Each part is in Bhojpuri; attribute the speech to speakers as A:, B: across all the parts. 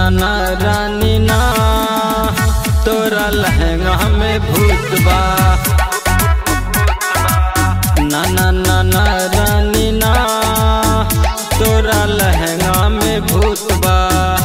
A: ना रानी ना तोरा लहंगा में भूत बा। ना रानी ना तोरा लहंगा में भूत बा।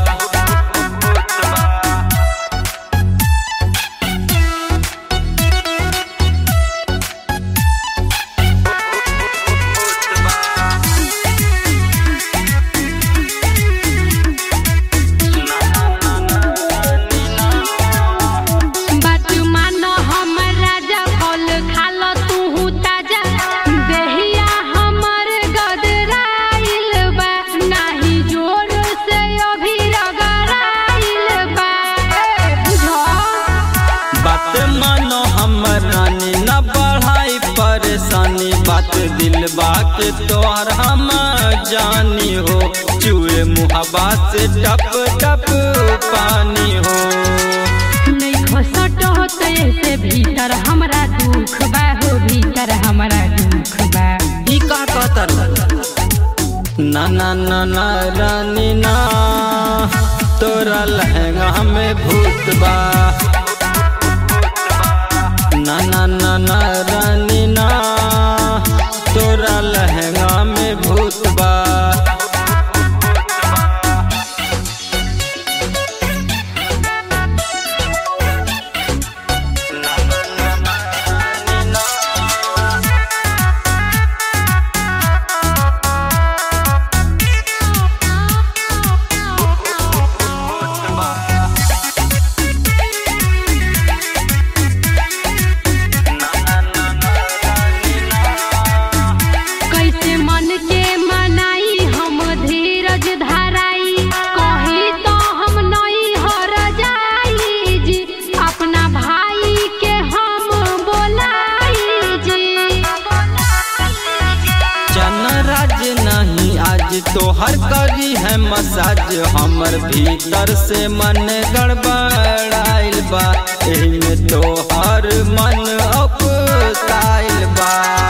A: रानी न बढ़ाई परेशानी बात दिलबा के तोहर हम जानी हो। चूहे मुहब्बा से टप टप पानी हो।
B: नहीं खसट होते से भीतर हमरा दुख बा हो, भीतर हमरा दुख बा।
A: ई का कहतर ना रानी ना तोरा लहंगा में भूत बा। ना रानी ना तोरा लहंगा में भूत बा। नहीं आज तोहर करी है मसाज हमर भीतर से मन गड़बड़ाइल बा। एही में तोहर मन अपताइल बा।